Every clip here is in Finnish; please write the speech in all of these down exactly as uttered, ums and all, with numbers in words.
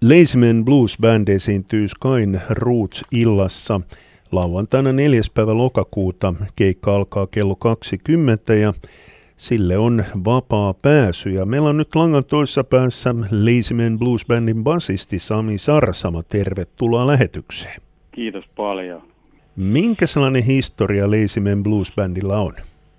Lazymen Blues Band esiintyy Skyn Roots-illassa lauantaina neljäs päivä lokakuuta. Keikka alkaa kello kaksikymmentä ja sille on vapaa pääsy. Ja meillä on nyt langan toisessa päässä Lazymen Blues Bandin basisti Sami Sarsama. Tervetuloa lähetykseen. Kiitos paljon. Minkä sellainen historia Lazymen Blues Bandilla on?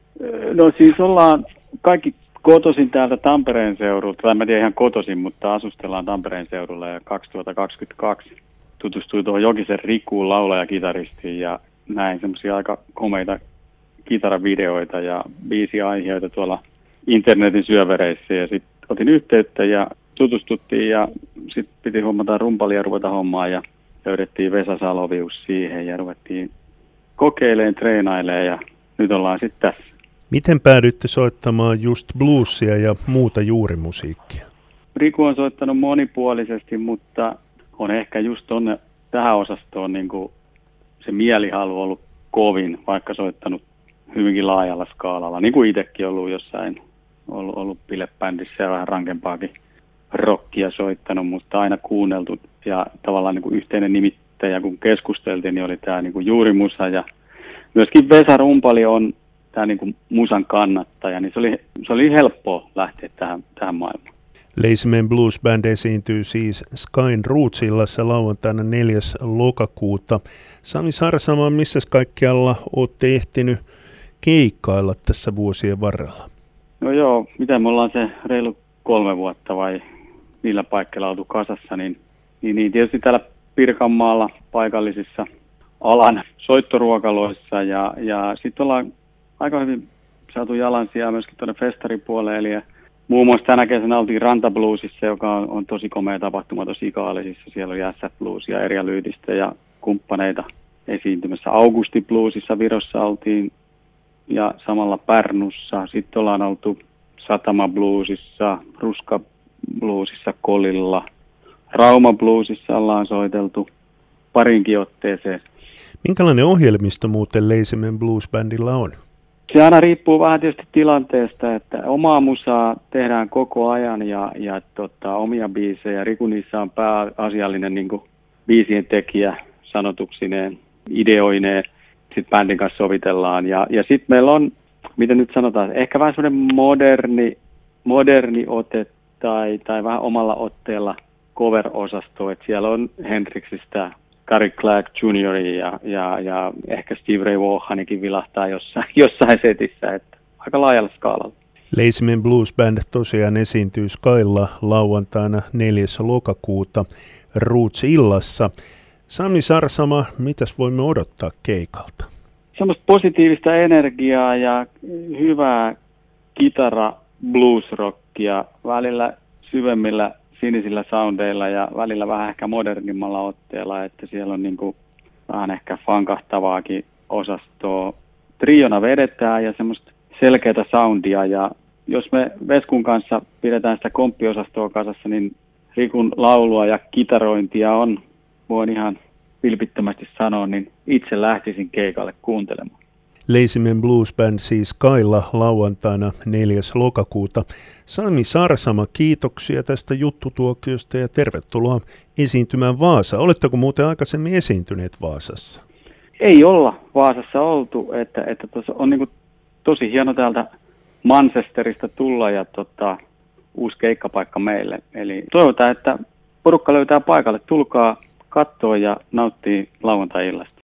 No siis ollaan kaikki kotoisin täältä Tampereen seudulta, tai mä tiedän ihan kotoisin, mutta asustellaan Tampereen seudulla ja kaksituhattakaksikymmentäkaksi tutustuin tuohon Jokisen Rikuun laulaja-kitaristiin ja näin semmoisia aika komeita kitaravideoita ja biisiaiheita tuolla internetin syövereissä ja sitten otin yhteyttä ja tutustuttiin ja sitten piti hommata rumpalia ruveta hommaan ja löydettiin Vesa Salovius siihen ja ruvettiin kokeilemaan, treenailemaan ja nyt ollaan sitten tässä. Miten päädyitte soittamaan just bluesia ja muuta juurimusiikkia? Riku on soittanut monipuolisesti, mutta on ehkä just tonne tähän osastoon niin kuin se mielihalu ollut kovin, vaikka soittanut hyvinkin laajalla skaalalla, niin kuin itsekin ollut jossain, ollut, ollut bilebändissä ja vähän rankempaakin rockia soittanut, mutta aina kuunneltu ja tavallaan niin kuin yhteinen nimittäjä, kun keskusteltiin, niin oli tämä niin kuin juurimusa ja myöskin Vesa Rumpali on tämä niin kuin musan kannattaja, niin se oli, se oli helppoa lähteä tähän, tähän maailmaan. Lazymen Blues Band esiintyy siis Skyn Roots-illassa lauantaina neljäs lokakuuta. Sami Sarsama, missä kaikkialla olette ehtinyt keikkailla tässä vuosien varrella? No joo, mitä me ollaan se reilu kolme vuotta vai niillä paikkeilla oltu kasassa, niin, niin, niin tietysti täällä Pirkanmaalla paikallisissa alan soittoruokaloissa ja, ja sitten ollaan aika hyvin saatu jalansijaa myöskin tuonne festaripuolelle, eli muun muassa tänä kesänä oltiin Rantabluesissa, joka on, on tosi komea tapahtuma tosi Ikaalisissa. Siellä oli S F Bluesia, Erja Lyydistä ja kumppaneita esiintymässä. Augusti Bluesissa Virossa oltiin ja samalla Pärnussa. Sitten ollaan oltu Satama Bluesissa, Ruska Bluesissa Kolilla. Rauma Bluesissa ollaan soiteltu parinkin otteeseen. Minkälainen ohjelmisto muuten Lazymen Blues Bandilla on? Se aina riippuu vähän tietysti tilanteesta, että omaa musaa tehdään koko ajan ja, ja tota, omia biisejä. Riku niissä on pääasiallinen niin kuin biisien tekijä sanotuksineen, ideoineen. Sitten bändin kanssa sovitellaan. Ja, ja sitten meillä on, miten nyt sanotaan, ehkä vähän semmoinen moderni, moderni ote tai, tai vähän omalla otteella cover-osasto. Että siellä on Hendrixistä Gary Clark junior ja, ja, ja ehkä Steve Ray Vaughanikin vilahtaa jossain, jossain setissä, että aika laajalla skaalalla. Lazymen Blues Band tosiaan esiintyy Skylla lauantaina neljäs lokakuuta Roots-illassa. Sami Sarsama, mitäs voimme odottaa keikalta? Semmoista positiivista energiaa ja hyvää kitara bluesrockia, välillä syvemmillä sinisillä soundeilla ja välillä vähän ehkä modernimmalla otteella, että siellä on niin kuin vähän ehkä funkahtavaakin osastoa. Triona vedetään ja semmoista selkeätä soundia ja jos me Veskun kanssa pidetään sitä komppiosastoa kasassa, niin Rikun laulua ja kitarointia on, voin ihan vilpittömästi sanoa, niin itse lähtisin keikalle kuuntelemaan. Lazymen Blues Band siis Skylla lauantaina neljäs lokakuuta. Sami Sarsama, kiitoksia tästä juttutuokiosta ja tervetuloa esiintymään Vaasa. Oletteko muuten aikaisemmin esiintyneet Vaasassa? Ei olla Vaasassa oltu, että, että on niin kuin tosi hieno täältä Manchesterista tulla ja tota, uusi keikkapaikka meille. Eli toivotaan, että porukka löytää paikalle. Tulkaa katsoa ja nauttii lauantai-illasta.